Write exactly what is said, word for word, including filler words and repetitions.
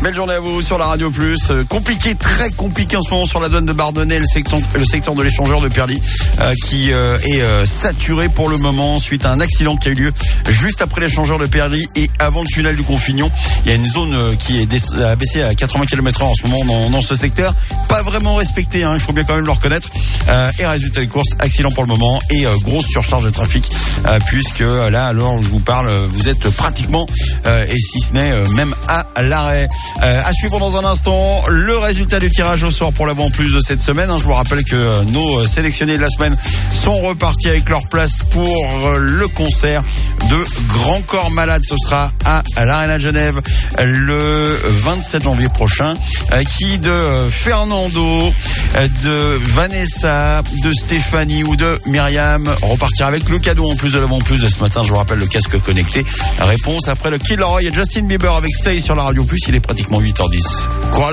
Belle journée à vous sur la Radio Plus. Euh, compliqué, très compliqué en ce moment sur la douane de Bardonnay, le secteur, le secteur de l'échangeur de Perly, euh, qui euh, est euh, saturé pour le moment suite à un accident qui a eu lieu juste après l'échangeur de Perly et avant le tunnel du Confignon. Il y a une zone euh, qui est dé- abaissée à quatre-vingts kilomètres heure en ce moment dans, dans ce secteur. Pas vraiment respecté, hein, il faut bien quand même le reconnaître. Euh, et résultat des courses, accident pour le moment et euh, grosse surcharge de trafic euh, puisque euh, là, alors je vous parle, vous êtes pratiquement euh, et si ce n'est euh, même à l'arrêt. Euh, à suivre dans un instant le résultat du tirage au sort pour l'avant plus de cette semaine. Hein, je vous rappelle que euh, nos sélectionnés de la semaine sont repartis avec leur place pour euh, le concert de Grand Corps Malade. Ce sera à, à l'Arena de Genève le vingt-sept janvier prochain. Euh, qui de euh, Fernando, euh, de Vanessa, de Stéphanie ou de Myriam repartira avec le cadeau en plus de l'avant plus de ce matin. Je vous rappelle le casque connecté. Réponse après le Kid Laroi et Justin Bieber avec Stay sur la Radio Plus. Il est pratiquement huit heures dix. Courage.